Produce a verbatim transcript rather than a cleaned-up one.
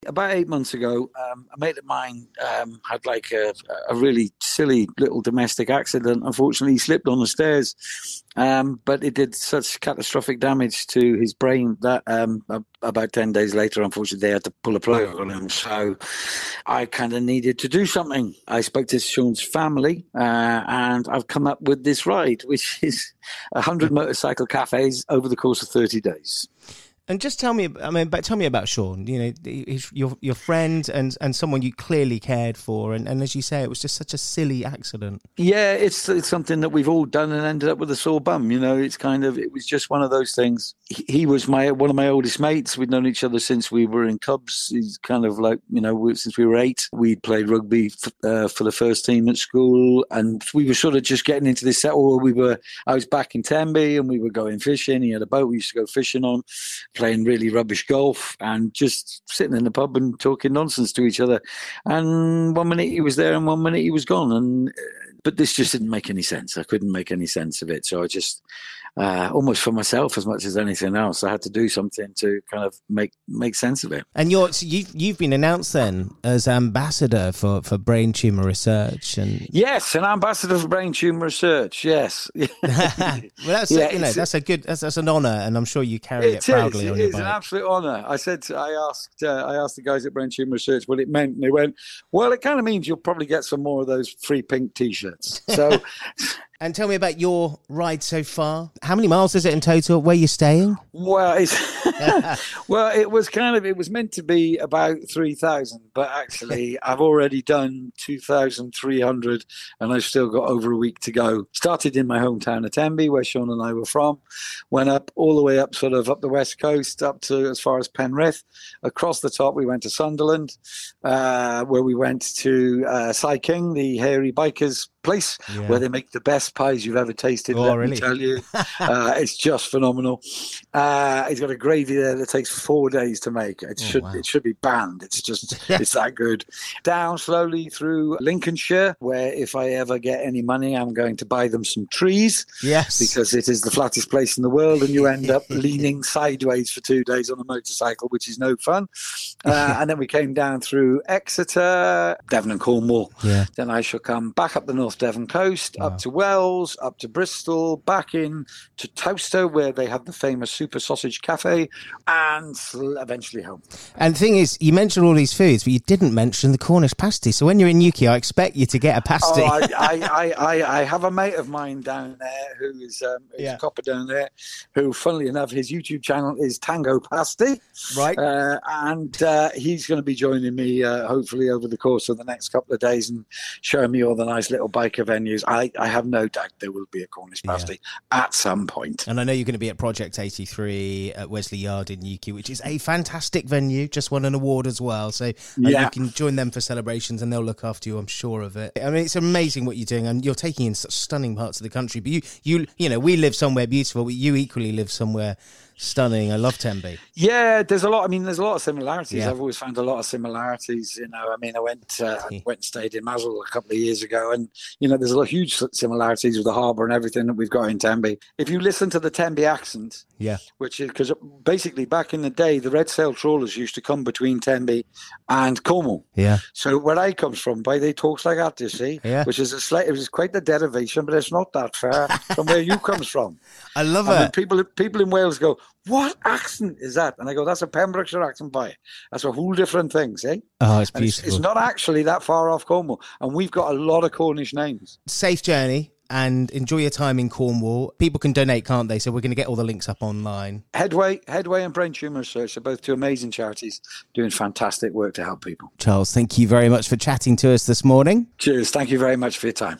about eight months ago, um, a mate of mine um, had like a, a really silly little domestic accident. Unfortunately, he slipped on the stairs, um, but it did such catastrophic damage to his brain that um, about ten days later, unfortunately, they had to pull a plug on him. So I kind of needed to do something. I spoke to Sean's family, uh, and I've come up with this ride, which is one hundred motorcycle cafes over the course of thirty days. And just tell me, I mean, but tell me about Sean. You know, he's your your friend and, and someone you clearly cared for, and, and as you say, it was just such a silly accident. Yeah, it's it's something that we've all done and ended up with a sore bum. You know, it's kind of it was just one of those things. He, he was my one of my oldest mates. We'd known each other since we were in Cubs. He's kind of like you know since we were eight. We played rugby f- uh, for the first team at school, and we were sort of just getting into this set. Or we were, I was back in Tenby, and we were going fishing. He had a boat we used to go fishing on. Playing really rubbish golf and just sitting in the pub and talking nonsense to each other. And one minute he was there and one minute he was gone. And but this just didn't make any sense. I couldn't make any sense of it. So I just, uh, almost for myself as much as anything else, I had to do something to kind of make make sense of it. And you're so you've you've been announced then as ambassador for, for brain tumor research, and yes, an ambassador for brain tumor research. Yes, well, that's yeah, you know that's a good that's, that's an honour, and I'm sure you carry it, it proudly is, on it your bike. It's an absolute honour. I said to, I asked uh, I asked the guys at Brain Tumor Research what it meant, and they went, "Well, it kind of means you'll probably get some more of those free pink T-shirts." So. And tell me about your ride so far. How many miles is it in total? Where are you staying? Well, it's well, it was kind of, it was meant to be about three thousand, but actually I've already done two thousand three hundred and I've still got over a week to go. Started in my hometown of Tenby, where Sean and I were from, went up all the way up sort of up the west coast, up to as far as Penrith. Across the top, we went to Sunderland, uh, where we went to uh, Cy King, the hairy bikers place, yeah. where they make the best pies you've ever tasted. Oh, let really? me tell you. uh, it's just phenomenal. Uh, he's got a gravy there that takes four days to make. It oh, should wow. it should be banned. It's just it's that good. Down slowly through Lincolnshire, where if I ever get any money, I'm going to buy them some trees. Yes, because it is the flattest place in the world, and you end up leaning sideways for two days on a motorcycle, which is no fun. Uh, and then we came down through Exeter, Devon and Cornwall. Yeah. Then I shall come back up the North Devon coast, wow. up to Wells, up to Bristol, back in to Towcester, where they have the famous Super Sausage Cafe, and eventually home. And the thing is, you mentioned all these foods, but you didn't mention the Cornish pasty. So when you're in Newquay, I expect you to get a pasty. Oh, I, I, I, I, I have a mate of mine down there who is um, who's yeah. a copper down there, who, funnily enough, his YouTube channel is Tango Pasty. Right. Uh, and uh, he's going to be joining me, uh, hopefully, over the course of the next couple of days and showing me all the nice little biker venues. I, I have no doubt there will be a Cornish pasty yeah. at some point. And I know you're going to be at Project eighty-three at Wesley Yard in Newquay, which is a fantastic venue, just won an award as well. So uh, yeah. you can join them for celebrations and they'll look after you, I'm sure of it. I mean, it's amazing what you're doing, and you're taking in such stunning parts of the country. But you, you, you know, we live somewhere beautiful, but you equally live somewhere stunning. I love Tenby. Yeah, there's a lot. I mean, there's a lot of similarities. Yeah. I've always found a lot of similarities. You know, I mean, I went uh, went and stayed in Mazel a couple of years ago, and you know, there's a lot of huge similarities with the harbour and everything that we've got in Tenby. If you listen to the Tenby accent, yeah, which is because basically back in the day, the red sail trawlers used to come between Tenby and Cornwall. Yeah. So where I come from, by they talks like that, you see, yeah. which is a slight, it was quite the derivation, but it's not that far from where you comes from. I love and it. People, people in Wales go, "What accent is that?" And I go, "That's a Pembrokeshire accent, boy. That's a whole different thing, see?" Oh, it's beautiful. It's, it's not actually that far off Cornwall, and we've got a lot of Cornish names. Safe journey, and enjoy your time in Cornwall. People can donate, can't they? So we're going to get all the links up online. Headway, Headway, and Brain Tumor Research are both two amazing charities doing fantastic work to help people. Charles, thank you very much for chatting to us this morning. Cheers. Thank you very much for your time.